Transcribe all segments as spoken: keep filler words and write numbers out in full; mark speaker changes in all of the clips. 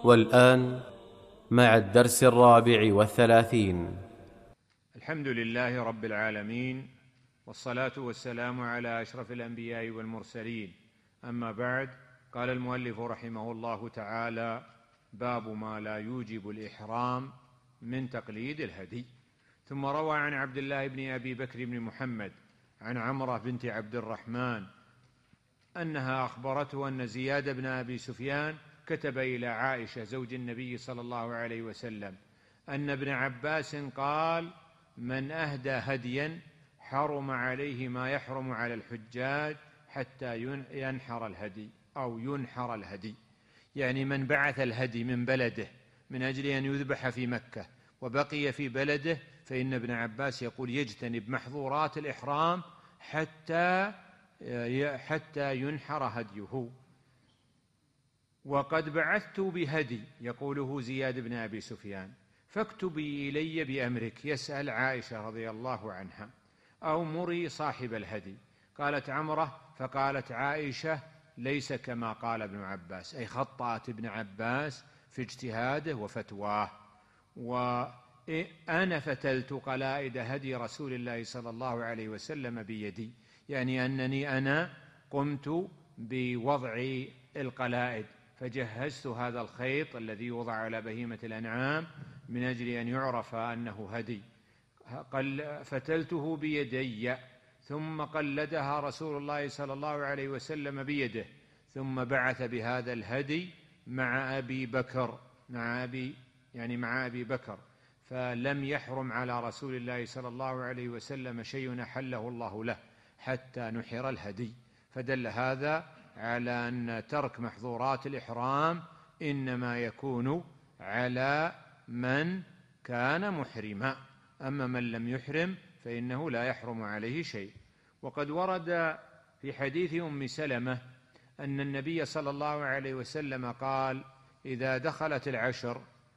Speaker 1: والآن مع الدرس الرابع والثلاثين.
Speaker 2: الحمد لله رب العالمين، والصلاة والسلام على أشرف الأنبياء والمرسلين، أما بعد. قال المؤلف رحمه الله تعالى: باب ما لا يوجب الإحرام من تقليد الهدي. ثم روى عن عبد الله بن أبي بكر بن محمد عن عمرة بنت عبد الرحمن أنها أخبرته أن زياد بن أبي سفيان كتب إلى عائشة زوج النبي صلى الله عليه وسلم أن ابن عباس قال: من أهدى هديا حرم عليه ما يحرم على الحجاج حتى ينحر الهدي أو ينحر الهدي، يعني من بعث الهدي من بلده من أجل أن يذبح في مكة وبقي في بلده، فإن ابن عباس يقول يجتنب محظورات الإحرام حتى حتى ينحر هديه. وقد بعثت بهدي، يقوله زياد بن أبي سفيان، فاكتبي إلي بأمرك، يسأل عائشة رضي الله عنها، أو مري صاحب الهدي. قالت عمرة: فقالت عائشة: ليس كما قال ابن عباس، أي خطأت ابن عباس في اجتهاده وفتواه. وأنا فتلت قلائد هدي رسول الله صلى الله عليه وسلم بيدي، يعني أنني أنا قمت بوضع القلائد، فجهزت هذا الخيط الذي يوضع على بهيمة الأنعام من أجل أن يعرف أنه هدي. فتلته بيدي، ثم قلدها رسول الله صلى الله عليه وسلم بيده، ثم بعث بهذا الهدي مع أبي بكر مع أبي يعني مع أبي بكر فلم يحرم على رسول الله صلى الله عليه وسلم شيء أحله الله له حتى نحر الهدي. فدل هذا على أن ترك محظورات الإحرام إنما يكون على من كان محرما، أما من لم يحرم فإنه لا يحرم عليه شيء. وقد ورد في حديث أم سلمة أن النبي صلى الله عليه وسلم قال: إذا دخلت العشر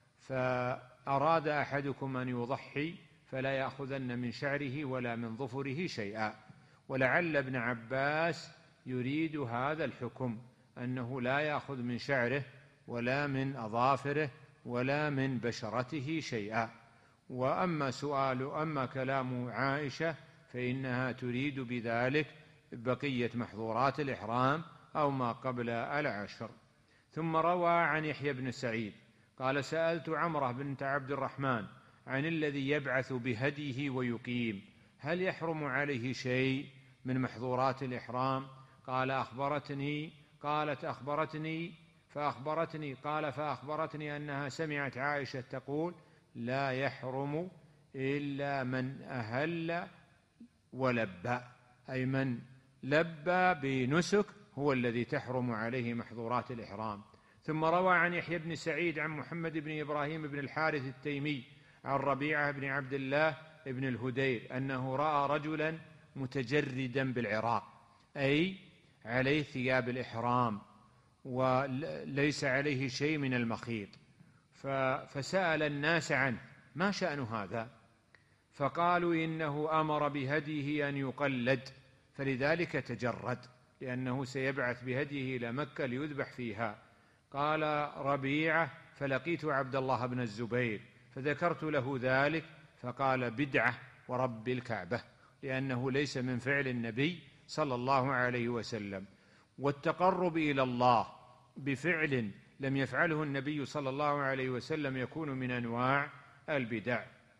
Speaker 2: فأراد أحدكم أن يضحي فلا يأخذن من شعره ولا من ظفره شيئا. ولعل ابن عباس يريد هذا الحكم، أنه لا يأخذ من شعره ولا من أظافره ولا من بشرته شيئا. وأما سؤال أما كلام عائشة فإنها تريد بذلك بقية محظورات الإحرام أو ما قبل العشر. ثم روى عن يحيى بن سعيد قال: سألت عمرة بنت عبد الرحمن عن الذي يبعث بهديه ويقيم، هل يحرم عليه شيء من محظورات الإحرام؟ قال أخبرتني قالت أخبرتني فأخبرتني قال فأخبرتني أنها سمعت عائشة تقول: لا يحرم إلا من أهل ولبى، أي من لبى بنسك هو الذي تحرم عليه محظورات الإحرام. ثم روى عن يحيى بن سعيد عن محمد بن إبراهيم بن الحارث التيمي عن ربيعة بن عبد الله بن الهدير أنه رأى رجلا متجردا بالعراق، أي عليه ثياب الإحرام وليس عليه شيء من المخيط، فسأل الناس عنه: ما شأن هذا؟ فقالوا: إنه أمر بهديه أن يقلد، فلذلك تجرد، لأنه سيبعث بهديه إلى مكة ليذبح فيها. قال ربيعة: فلقيت عبد الله بن الزبير فذكرت له ذلك، فقال: بدعة ورب الكعبة، لأنه ليس من فعل النبي صلى الله عليه وسلم. والتقرب إلى الله بفعل لم يفعله النبي صلى الله عليه وسلم يكون من أنواع البدع.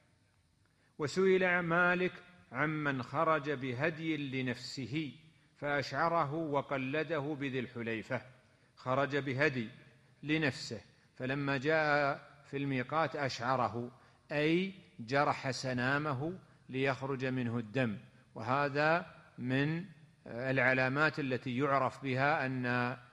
Speaker 2: وسئل مالك عمن خرج بهدي لنفسه فأشعره وقلده بذي الحليفة، خرج بهدي لنفسه فلما جاء في الميقات أشعره، أي جرح سنامه ليخرج منه الدم، وهذا من العلامات التي يعرف بها أن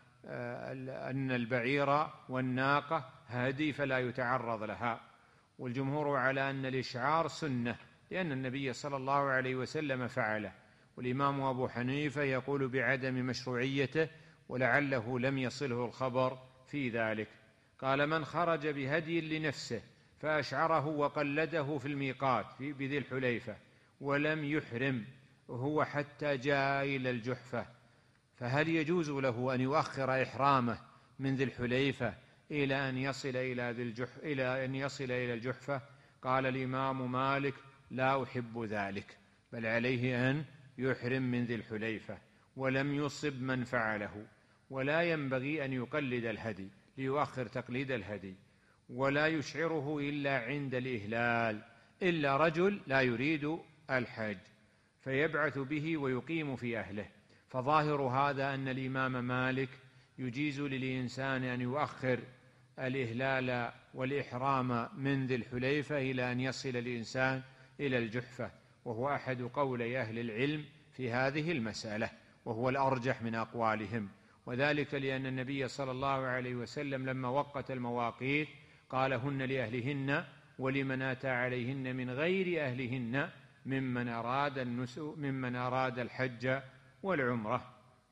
Speaker 2: أن البعير والناقة هدي فلا يتعرض لها. والجمهور على أن الإشعار سنة، لأن النبي صلى الله عليه وسلم فعله. والإمام أبو حنيفة يقول بعدم مشروعيته، ولعله لم يصله الخبر في ذلك. قال: من خرج بهدي لنفسه فأشعره وقلده في الميقات في بذي الحليفة ولم يحرم هو حتى جاء إلى الجحفة، فهل يجوز له أن يؤخر إحرامه من ذي الحليفة إلى أن يصل إلى ذي الجح إلى أن يصل إلى الجحفة. قال الإمام مالك: لا أحب ذلك، بل عليه أن يحرم من ذي الحليفة، ولم يصب من فعله، ولا ينبغي أن يقلد الهدي ليؤخر تقليد الهدي، ولا يشعره إلا عند الإهلال، إلا رجل لا يريد الحج فيبعث به ويقيم في أهله. فظاهر هذا أن الإمام مالك يجيز للإنسان أن يؤخر الإهلال والإحرام من ذي الحليفة إلى أن يصل الإنسان إلى الجحفة، وهو أحد قولي أهل العلم في هذه المسألة، وهو الأرجح من أقوالهم، وذلك لأن النبي صلى الله عليه وسلم لما وقت المواقيت قال: هن لأهلهن ولمن أتى عليهن من غير أهلهن ممن أراد النسك ممن أراد الحج والعمرة.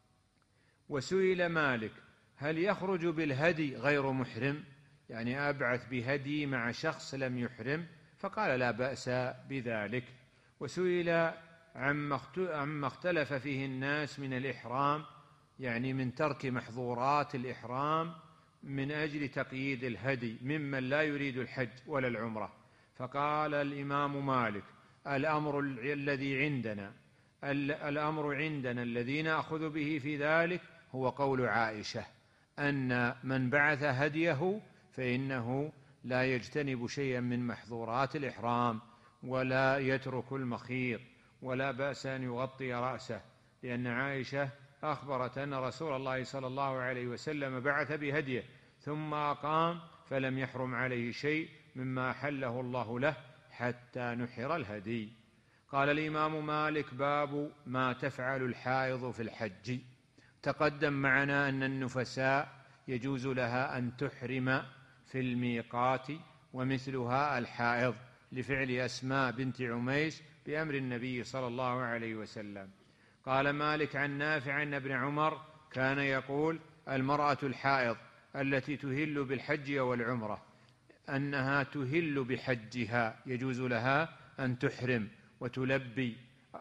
Speaker 2: وسئل مالك: هل يخرج بالهدي غير محرم؟ يعني أبعث بهدي مع شخص لم يحرم؟ فقال: لا بأس بذلك. وسئل عما اختلف فيه الناس من الإحرام، يعني من ترك محظورات الإحرام من أجل تقييد الهدي ممن لا يريد الحج ولا العمرة. فقال الإمام مالك: الأمر الذي عندنا الأمر عندنا الذي نأخذ به في ذلك هو قول عائشة، أن من بعث هديه فإنه لا يجتنب شيئا من محظورات الإحرام، ولا يترك المخيط، ولا بأس أن يغطي رأسه، لأن عائشة أخبرت أن رسول الله صلى الله عليه وسلم بعث بهديه ثم أقام فلم يحرم عليه شيء مما أحله الله له حتى نحر الهدي. قال الإمام مالك: باب ما تفعل الحائض في الحج. تقدم معنا أن النفساء يجوز لها أن تحرم في الميقات، ومثلها الحائض، لفعل أسماء بنت عميس بأمر النبي صلى الله عليه وسلم. قال مالك عن نافع عن ابن عمر كان يقول: المرأة الحائض التي تهل بالحج والعمرة أنها تهل بحجها، يجوز لها أن تحرم وتلبي،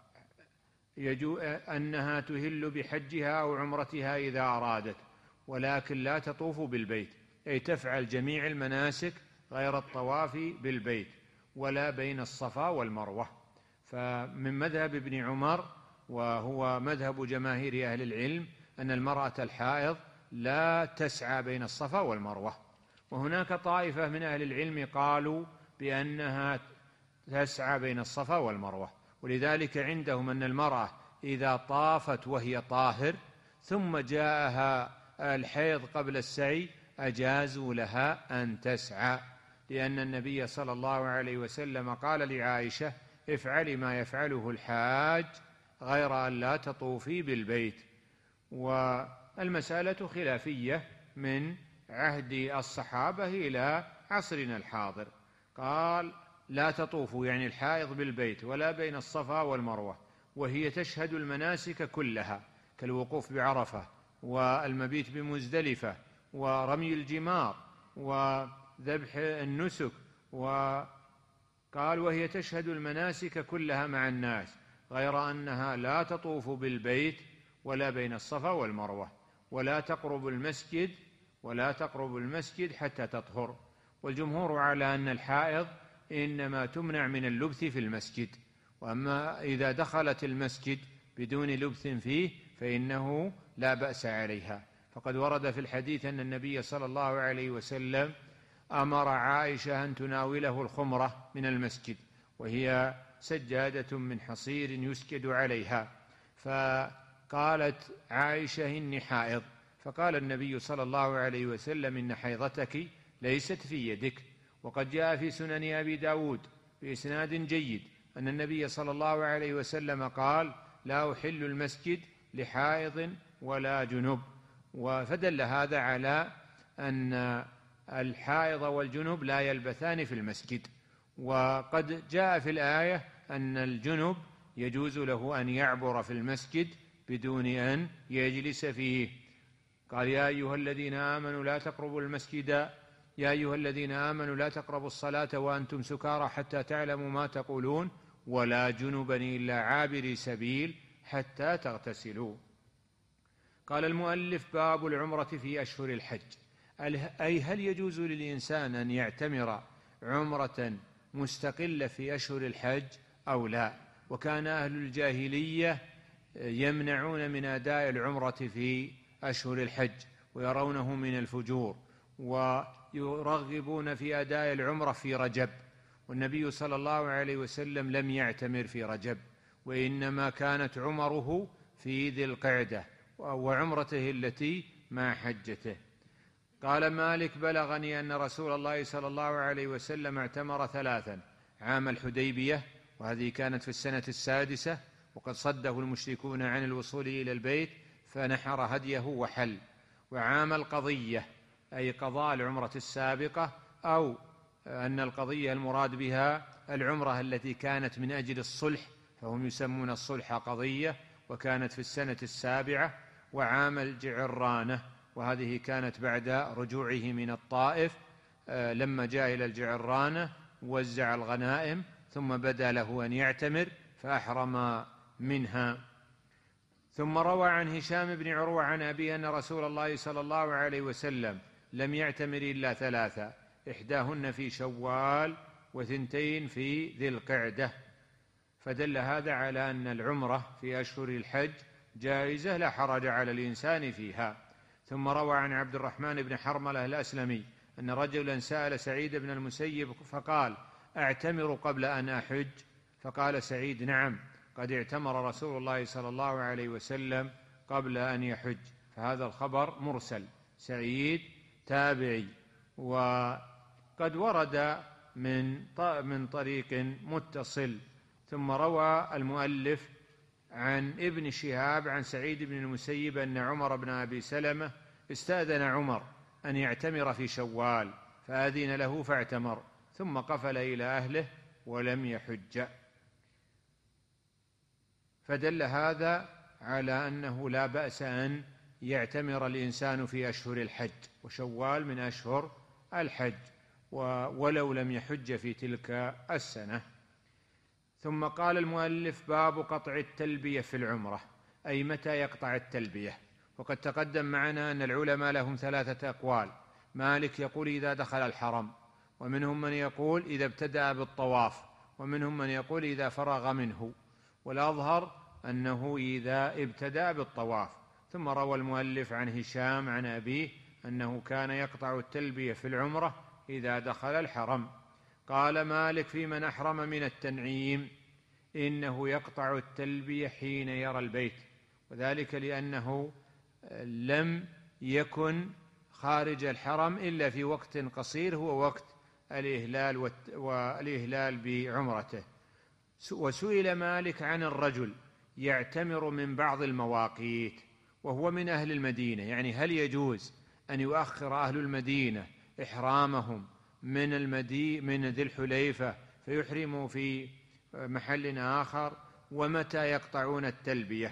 Speaker 2: أنها تهل بحجها أو عمرتها إذا أرادت، ولكن لا تطوف بالبيت، أي تفعل جميع المناسك غير الطواف بالبيت ولا بين الصفا والمروة. فمن مذهب ابن عمر، وهو مذهب جماهير أهل العلم، أن المرأة الحائض لا تسعى بين الصفا والمروة. وهناك طائفة من أهل العلم قالوا بأنها تسعى بين الصفا والمروة، ولذلك عندهم أن المرأة إذا طافت وهي طاهر ثم جاءها الحيض قبل السعي أجازوا لها أن تسعى، لأن النبي صلى الله عليه وسلم قال لعائشة: افعلي ما يفعله الحاج غير أن لا تطوفي بالبيت. والمسألة خلافية من عهد الصحابة إلى عصرنا الحاضر. قال: لا تطوفوا يعني الحائض بالبيت ولا بين الصفا والمروة، وهي تشهد المناسك كلها كالوقوف بعرفة والمبيت بمزدلفة ورمي الجمار وذبح النسك. وقال: وهي تشهد المناسك كلها مع الناس، غير أنها لا تطوف بالبيت ولا بين الصفا والمروة، ولا تقرب المسجد ولا تقرب المسجد حتى تطهر. والجمهور على أن الحائض إنما تمنع من اللبث في المسجد، وأما إذا دخلت المسجد بدون لبث فيه فإنه لا بأس عليها. فقد ورد في الحديث أن النبي صلى الله عليه وسلم أمر عائشة أن تناوله الخمرة من المسجد، وهي سجادة من حصير يسجد عليها، فقالت عائشة: إني حائض. فقال النبي صلى الله عليه وسلم: إن حيضتك ليست في يدك. وقد جاء في سنن أبي داود بإسناد جيد أن النبي صلى الله عليه وسلم قال: لا أحل المسجد لحائض ولا جنب. فدل هذا على أن الحائض والجنب لا يلبثان في المسجد. وقد جاء في الآية أن الجنب يجوز له أن يعبر في المسجد بدون أن يجلس فيه. قال: يا أيها الذين آمنوا لا تقربوا المسجد يا أيها الذين آمنوا لا تقربوا الصلاة وأنتم سكارى حتى تعلموا ما تقولون ولا جنبا إلا عابري سبيل حتى تغتسلوا. قال المؤلف: باب العمرة في أشهر الحج. أي هل يجوز للإنسان أن يعتمر عمرة مستقلة في أشهر الحج أو لا؟ وكان أهل الجاهلية يمنعون من أداء العمرة في أشهر الحج ويرونه من الفجور، ويرغبون في أداء العمرة في رجب، والنبي صلى الله عليه وسلم لم يعتمر في رجب، وإنما كانت عمره في ذي القعدة وعمرته التي مع حجته. قال مالك: بلغني أن رسول الله صلى الله عليه وسلم اعتمر ثلاثا: عام الحديبية، وهذه كانت في السنة السادسة، وقد صده المشركون عن الوصول إلى البيت فنحر هديه وحل، وعام القضية أي قضاء العمرة السابقة، أو أن القضية المراد بها العمرة التي كانت من أجل الصلح، فهم يسمون الصلح قضية، وكانت في السنة السابعة، وعام الجعرانة، وهذه كانت بعد رجوعه من الطائف لما جاء إلى الجعرانة وزع الغنائم، ثم بدا له أن يعتمر فأحرم منها. ثم روى عن هشام بن عروة عن أبيه أن رسول الله صلى الله عليه وسلم لم يعتمر إلا ثلاثة: إحداهن في شوال، وثنتين في ذي القعدة، فدل هذا على أن العمرة في أشهر الحج جائزة لا حرج على الإنسان فيها. ثم روى عن عبد الرحمن بن حرملة الأسلمي أن رجلا سأل سعيد بن المسيب فقال: أعتمر قبل أن أحج؟ فقال سعيد: نعم، قد اعتمر رسول الله صلى الله عليه وسلم قبل أن يحج. فهذا الخبر مرسل، سعيد تابعي، وقد ورد من من طريق متصل. ثم روى المؤلف عن ابن شهاب عن سعيد بن المسيب أن عمر بن أبي سلمة استأذن عمر أن يعتمر في شوال، فأذن له فاعتمر، ثم قفل إلى أهله ولم يحج. فدل هذا على أنه لا بأس أن يعتمر الإنسان في أشهر الحج، وشوال من أشهر الحج، ولو لم يحج في تلك السنة. ثم قال المؤلف: باب قطع التلبية في العمرة، أي متى يقطع التلبية. وقد تقدم معنا أن العلماء لهم ثلاثة أقوال: مالك يقول إذا دخل الحرم، ومنهم من يقول إذا ابتدأ بالطواف، ومنهم من يقول إذا فرغ منه، والأظهر أنه إذا ابتدأ بالطواف. ثم روى المؤلف عن هشام عن أبيه أنه كان يقطع التلبية في العمرة إذا دخل الحرم. قال مالك: في من أحرم من التنعيم إنه يقطع التلبية حين يرى البيت، وذلك لأنه لم يكن خارج الحرم إلا في وقت قصير هو وقت الإهلال والإهلال بعمرته. وسئل مالك عن الرجل يعتمر من بعض المواقيت وهو من أهل المدينة، يعني هل يجوز أن يؤخر أهل المدينة إحرامهم من المدي من ذي الحليفة فيحرموا في محل آخر، ومتى يقطعون التلبية؟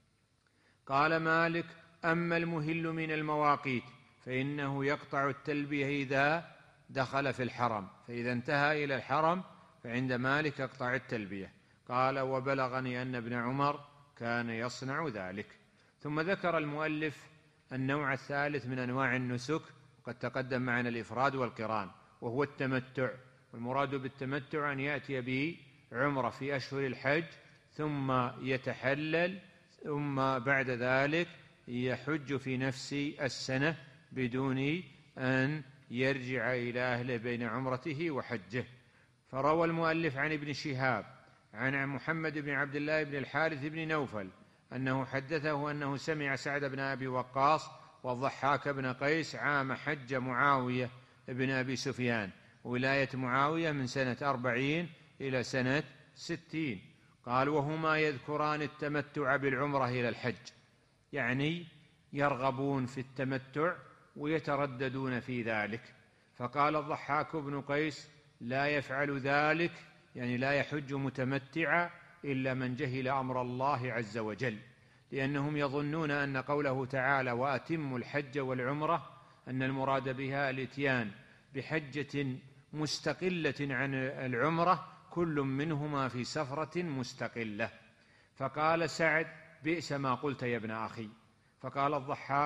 Speaker 2: قال مالك: أما المهل من المواقيت فإنه يقطع التلبية إذا دخل في الحرم، فإذا انتهى إلى الحرم فعند مالك يقطع التلبية. قال: وبلغني أن ابن عمر كان يصنع ذلك. ثم ذكر المؤلف النوع الثالث من أنواع النسك، وقد تقدم معنا الإفراد والقران، وهو التمتع. والمراد بالتمتع أن يأتي بعمرة في أشهر الحج ثم يتحلل، ثم بعد ذلك يحج في نفس السنة بدون أن يرجع إلى أهله بين عمرته وحجه. فروى المؤلف عن ابن شهاب عن محمد بن عبد الله بن الحارث بن نوفل أنه حدثه أنه سمع سعد بن أبي وقاص والضحاك بن قيس عام حج معاوية بن أبي سفيان، ولاية معاوية من سنة أربعين إلى سنة ستين. قال: وهما يذكران التمتع بالعمرة إلى الحج، يعني يرغبون في التمتع ويترددون في ذلك. فقال الضحاك بن قيس: لا يفعل ذلك، يعني لا يحج متمتعا إلا من جهل أمر الله عز وجل، لأنهم يظنون أن قوله تعالى: وأتموا الحج والعمرة، أن المراد بها الإتيان بحجة مستقلة عن العمرة، كل منهما في سفرة مستقلة. فقال سعد: بئس ما قلت يا ابن أخي. فقال الضحاك: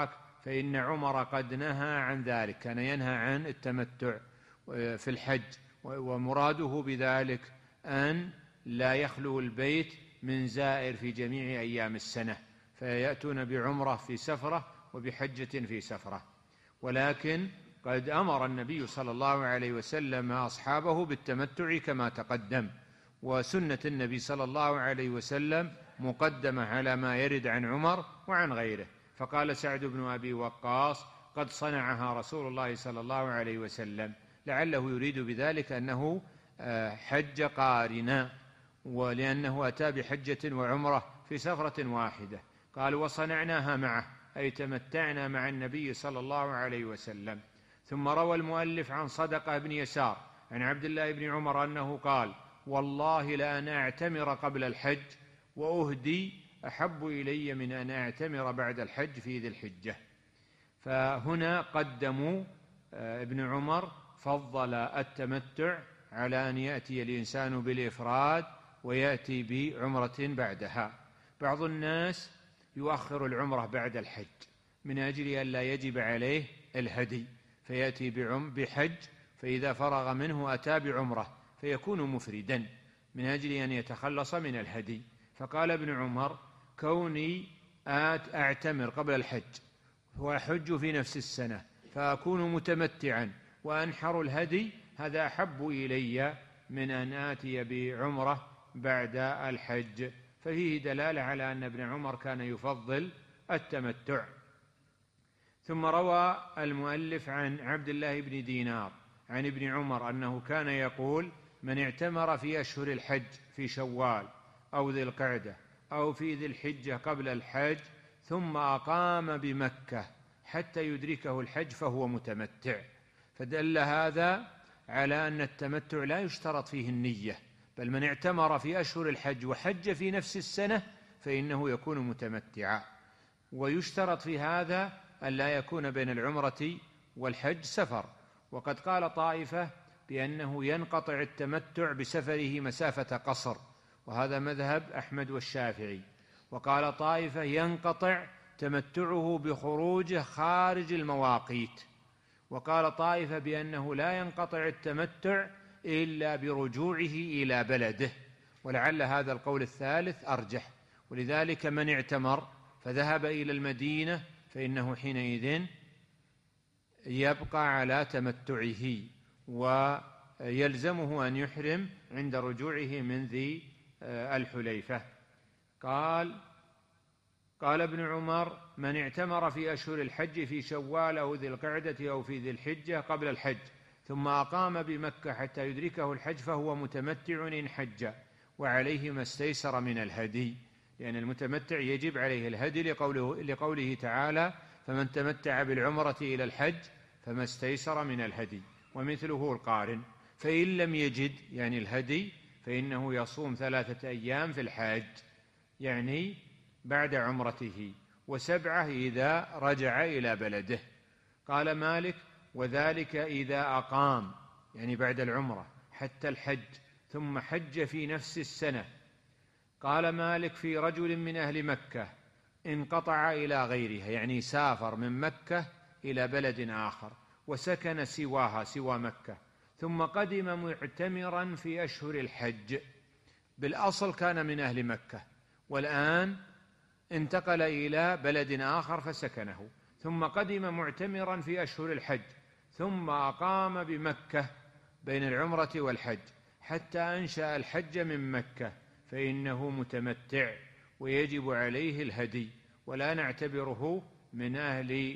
Speaker 2: فإن عمر قد نهى عن ذلك، كان ينهى عن التمتع في الحج، ومراده بذلك أن لا يخلو البيت من زائر في جميع أيام السنة، فيأتون بعمرة في سفرة وبحجة في سفرة. ولكن قد أمر النبي صلى الله عليه وسلم أصحابه بالتمتع كما تقدم، وسنة النبي صلى الله عليه وسلم مقدمة على ما يرد عن عمر وعن غيره. فقال سعد بن أبي وقاص: قد صنعها رسول الله صلى الله عليه وسلم، لعله يريد بذلك أنه حج قارنا، ولأنه أتى بحجة وعمرة في سفرة واحدة. قال: وصنعناها معه، أي تمتعنا مع النبي صلى الله عليه وسلم. ثم روى المؤلف عن صدقة بن يسار عن عبد الله بن عمر أنه قال: والله لأن أعتمر قبل الحج وأهدي أحب إلي من أن أعتمر بعد الحج في ذي الحجة. فهنا قدموا ابن عمر فضل التمتع على أن يأتي الإنسان بالإفراد ويأتي بعمرة بعدها. بعض الناس يؤخر العمرة بعد الحج من أجل أن لا يجب عليه الهدي، فيأتي بحج، فإذا فرغ منه أتى بعمرة فيكون مفردا من أجل أن يتخلص من الهدي. فقال ابن عمر: كوني آت أعتمر قبل الحج وأحج في نفس السنة فأكون متمتعا وأنحر الهدي، هذا أحب إلي من أن آتي بعمرة بعد الحج. ففيه دلالة على أن ابن عمر كان يفضل التمتع. ثم روى المؤلف عن عبد الله بن دينار عن ابن عمر أنه كان يقول: من اعتمر في أشهر الحج في شوال أو ذي القعدة أو في ذي الحجة قبل الحج ثم أقام بمكة حتى يدركه الحج فهو متمتع. فدل هذا على أن التمتع لا يشترط فيه النية، بل من اعتمر في أشهر الحج وحج في نفس السنة فإنه يكون متمتعا. ويشترط في هذا أن لا يكون بين العمرة والحج سفر، وقد قال طائفة بأنه ينقطع التمتع بسفره مسافة قصر، وهذا مذهب أحمد والشافعي. وقال طائفة ينقطع تمتعه بخروجه خارج المواقيت. وقال طائفة بأنه لا ينقطع التمتع إلا برجوعه إلى بلده، ولعل هذا القول الثالث أرجح. ولذلك من اعتمر فذهب إلى المدينة فإنه حينئذ يبقى على تمتعه، ويلزمه أن يحرم عند رجوعه من ذي الحليفة. قال قال ابن عمر: من اعتمر في أشهر الحج في شوال أو ذي القعدة أو في ذي الحجة قبل الحج ثم أقام بمكة حتى يدركه الحج فهو متمتع إن حج، وعليه ما استيسر من الهدي، لأن المتمتع يجب عليه الهدي لقوله, لقوله تعالى: فمن تمتع بالعمرة إلى الحج فما استيسر من الهدي، ومثله القارن. فإن لم يجد يعني الهدي فإنه يصوم ثلاثة أيام في الحاج، يعني بعد عمرته، وسبعة إذا رجع إلى بلده. قال مالك: وذلك إذا أقام يعني بعد العمرة حتى الحج ثم حج في نفس السنة. قال مالك: في رجل من أهل مكة انقطع إلى غيرها، يعني سافر من مكة إلى بلد آخر وسكن سواها سوى مكة، ثم قدم معتمرا في أشهر الحج. بالأصل كان من أهل مكة، والآن انتقل إلى بلد آخر فسكنه، ثم قدم معتمرا في أشهر الحج، ثم أقام بمكة بين العمرة والحج حتى أنشأ الحج من مكة، فإنه متمتع ويجب عليه الهدي، ولا نعتبره من أهل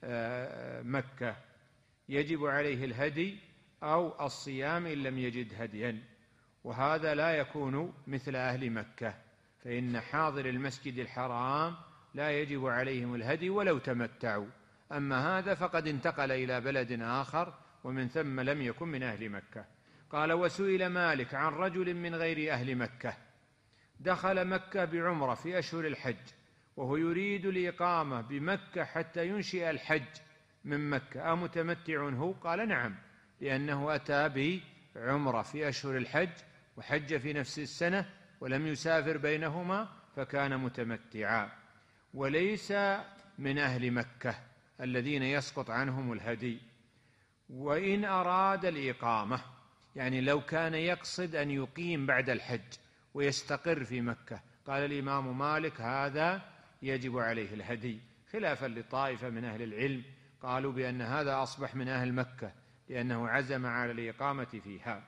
Speaker 2: مكة، يجب عليه الهدي أو الصيام إن لم يجد هديا. وهذا لا يكون مثل أهل مكة، فإن حاضر المسجد الحرام لا يجب عليهم الهدي ولو تمتعوا، أما هذا فقد انتقل إلى بلد آخر ومن ثم لم يكن من أهل مكة. قال: وسئل مالك عن رجل من غير أهل مكة دخل مكة بعمرة في أشهر الحج وهو يريد الإقامة بمكة حتى ينشئ الحج من مكة، أمتمتع هو؟ قال: نعم، لأنه أتى بعمرة في أشهر الحج وحج في نفس السنة ولم يسافر بينهما فكان متمتعا. وليس من أهل مكة، الذين يسقط عنهم الهدي. وإن أراد الإقامة، يعني لو كان يقصد أن يقيم بعد الحج ويستقر في مكة، قال الإمام مالك هذا يجب عليه الهدي، خلافا لطائفة من أهل العلم قالوا بأن هذا أصبح من أهل مكة لأنه عزم على الإقامة فيها.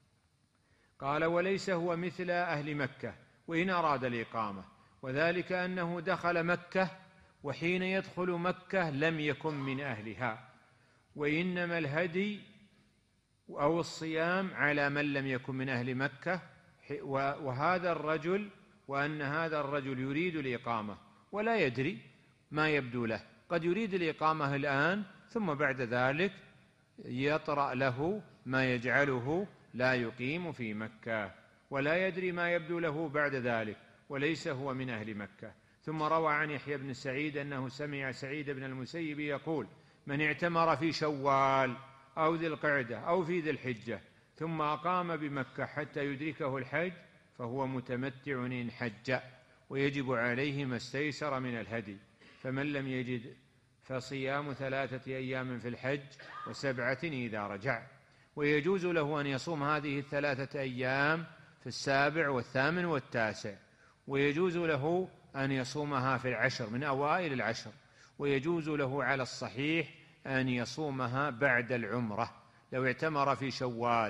Speaker 2: قال وليس هو مثل أهل مكة وإن أراد الإقامة، وذلك أنه دخل مكة وحين يدخل مكة لم يكن من أهلها، وإنما الهدي أو الصيام على من لم يكن من أهل مكة. وهذا الرجل وأن هذا الرجل يريد الإقامة ولا يدري ما يبدو له، قد يريد الإقامة الآن ثم بعد ذلك يطرأ له ما يجعله لا يقيم في مكة، ولا يدري ما يبدو له بعد ذلك، وليس هو من أهل مكة. ثم روى عن يحيى بن سعيد أنه سمع سعيد بن المسيب يقول: من اعتمر في شوال أو ذي القعدة أو في ذي الحجة ثم أقام بمكة حتى يدركه الحج فهو متمتع إن حج، ويجب عليه ما استيسر من الهدي. فمن لم يجد فصيام ثلاثة أيام في الحج وسبعة إذا رجع. ويجوز له أن يصوم هذه الثلاثة أيام في السابع والثامن والتاسع، ويجوز له أن يصومها في العشر من أوائل العشر، ويجوز له على الصحيح أن يصومها بعد العمرة. لو اعتمر في شوال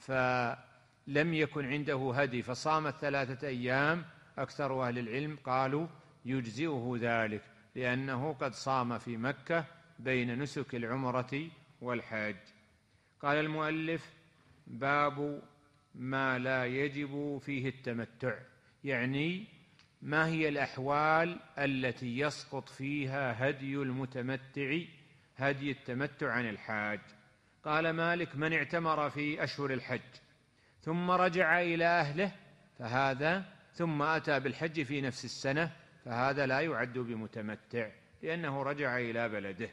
Speaker 2: فلم يكن عنده هدي فصام الثلاثة أيام، أكثر أهل العلم قالوا يجزئه ذلك، لأنه قد صام في مكة بين نسك العمرة والحج. قال المؤلف: باب ما لا يجب فيه التمتع، يعني ما هي الأحوال التي يسقط فيها هدي المتمتع هدي التمتع عن الحاج. قال مالك: من اعتمر في أشهر الحج ثم رجع إلى أهله فهذا ثم أتى بالحج في نفس السنة فهذا لا يعد بمتمتع، لأنه رجع إلى بلده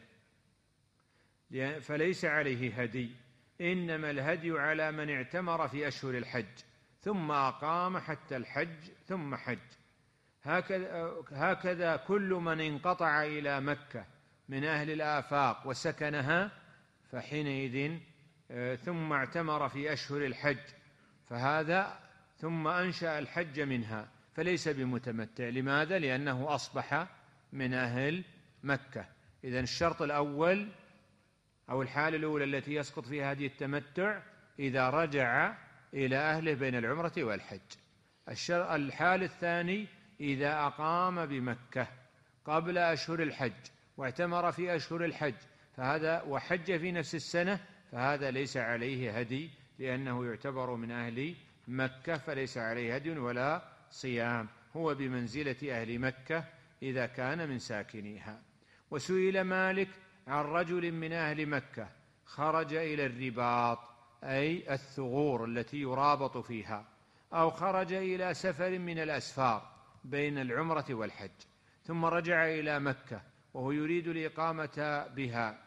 Speaker 2: فليس عليه هدي، إنما الهدي على من اعتمر في أشهر الحج ثم أقام حتى الحج ثم حج. هكذا, هكذا كل من انقطع إلى مكة من أهل الآفاق وسكنها فحينئذ ثم اعتمر في أشهر الحج فهذا ثم أنشأ الحج منها فليس بمتمتع. لماذا؟ لأنه أصبح من أهل مكة. إذن الشرط الأول أو الحالة الأولى التي يسقط فيها هدي التمتع إذا رجع إلى أهله بين العمرة والحج. الحال الثاني إذا أقام بمكة قبل أشهر الحج واعتمر في أشهر الحج فهذا وحج في نفس السنة فهذا ليس عليه هدي، لأنه يعتبر من أهل مكة فليس عليه هدي ولا صيام، هو بمنزلة أهل مكة إذا كان من ساكنيها. وسئل مالك عن رجل من أهل مكة خرج إلى الرباط أي الثغور التي يرابط فيها، أو خرج إلى سفر من الأسفار بين العمرة والحج ثم رجع إلى مكة وهو يريد الإقامة بها،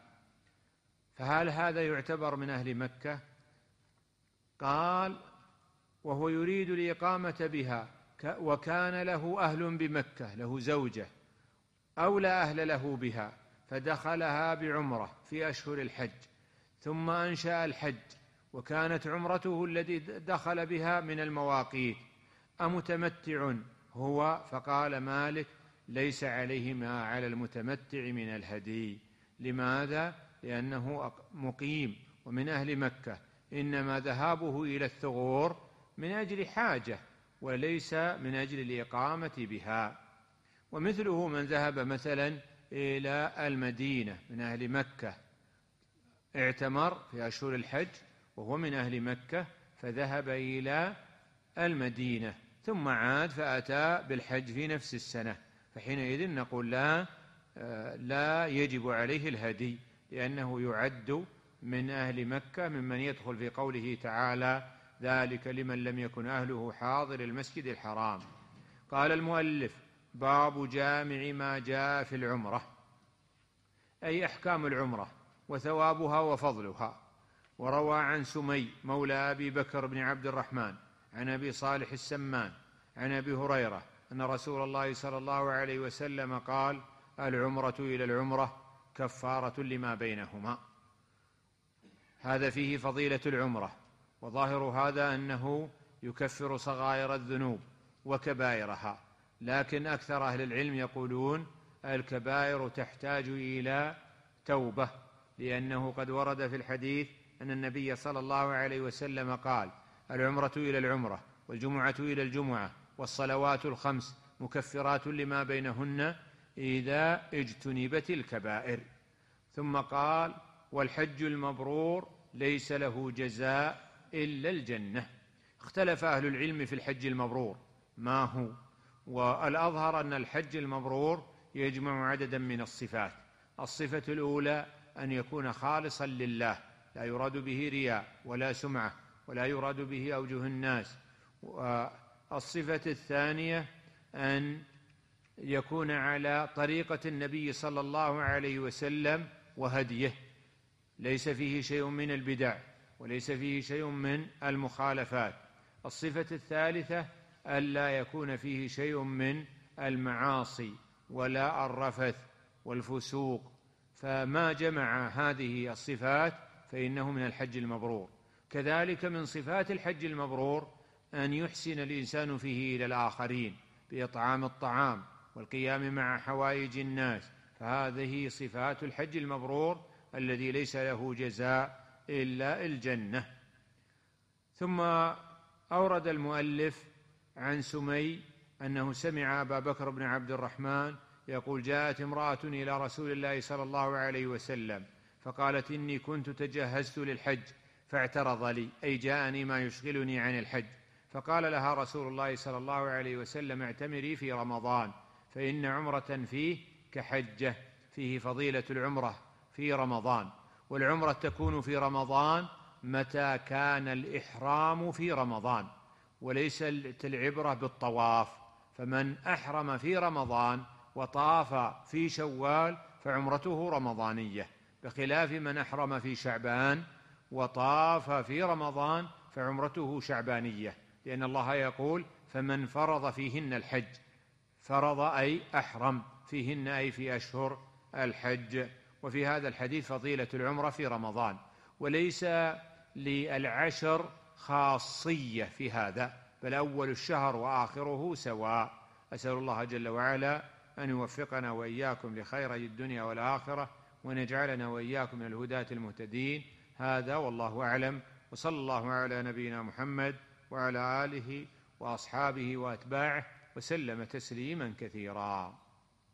Speaker 2: فهل هذا يعتبر من أهل مكة؟ قال: وهو يريد الإقامة بها وكان له أهل بمكة، له زوجة أو لا أهل له بها، فدخلها بعمرة في أشهر الحج ثم أنشأ الحج وكانت عمرته التي دخل بها من المواقيت، أمتمتع هو؟ فقال مالك: ليس عليه ما على المتمتع من الهدي. لماذا؟ لأنه مقيم ومن أهل مكة، إنما ذهابه إلى الثغور من أجل حاجة وليس من أجل الإقامة بها. ومثله من ذهب مثلا إلى المدينة من أهل مكة، اعتمر في أشهر الحج وهو من أهل مكة فذهب إلى المدينة ثم عاد فأتى بالحج في نفس السنة، فحينئذ نقول لا لا يجب عليه الهدي، لأنه يعد من أهل مكة ممن يدخل في قوله تعالى: ذلك لمن لم يكن أهله حاضر المسجد الحرام. قال المؤلف: باب جامع ما جاء في العمرة، أي أحكام العمرة وثوابها وفضلها. وروى عن سمي مولى أبي بكر بن عبد الرحمن عن أبي صالح السمان عن أبي هريرة أن رسول الله صلى الله عليه وسلم قال: العمرة إلى العمرة كفارة لما بينهما. هذا فيه فضيلة العمرة، وظاهر هذا أنه يكفر صغائر الذنوب وكبائرها، لكن أكثر أهل العلم يقولون الكبائر تحتاج إلى توبة، لأنه قد ورد في الحديث أن النبي صلى الله عليه وسلم قال: العمرة إلى العمرة والجمعة إلى الجمعة والصلوات الخمس مكفرات لما بينهن إذا اجتنبت الكبائر. ثم قال: والحج المبرور ليس له جزاء إلا الجنة. اختلف أهل العلم في الحج المبرور ما هو، والأظهر أن الحج المبرور يجمع عددا من الصفات. الصفة الأولى أن يكون خالصا لله، لا يراد به رياء ولا سمعة ولا يراد به أوجه الناس. والصفة الثانية أن يكون على طريقة النبي صلى الله عليه وسلم وهديه، ليس فيه شيء من البدع وليس فيه شيء من المخالفات. الصفة الثالثة ألا يكون فيه شيء من المعاصي ولا الرفث والفسوق، فما جمع هذه الصفات فإنه من الحج المبرور. كذلك من صفات الحج المبرور أن يحسن الإنسان فيه إلى الآخرين بإطعام الطعام والقيام مع حوائج الناس، فهذه صفات الحج المبرور الذي ليس له جزاء إلا الجنة. ثم أورد المؤلف عن سمي أنه سمع أبا بكر بن عبد الرحمن يقول: جاءت امرأة إلى رسول الله صلى الله عليه وسلم فقالت: إني كنت تجهزت للحج فاعترض لي، أي جاءني ما يشغلني عن الحج. فقال لها رسول الله صلى الله عليه وسلم: اعتمري في رمضان فإن عمرة فيه كحجة. فيه فضيلة العمرة في رمضان، والعمرة تكون في رمضان متى كان الإحرام في رمضان، وليست العبرة بالطواف. فمن أحرم في رمضان وطاف في شوال فعمرته رمضانية، بخلاف من أحرم في شعبان وطاف في رمضان فعمرته شعبانية، لأن الله يقول: فمن فرض فيهن الحج. فرض أي أحرم، فيهن أي في أشهر الحج. وفي هذا الحديث فضيلة العمرة في رمضان، وليس للعشر خاصية في هذا، بل أول الشهر وآخره سواء. أسأل الله جل وعلا أن يوفقنا وإياكم لخيري الدنيا والآخرة، وأن يجعلنا وإياكم من الهداة المهتدين. هذا والله أعلم، وصلى الله على نبينا محمد وعلى آله وأصحابه وأتباعه وسلم تسليما كثيرا.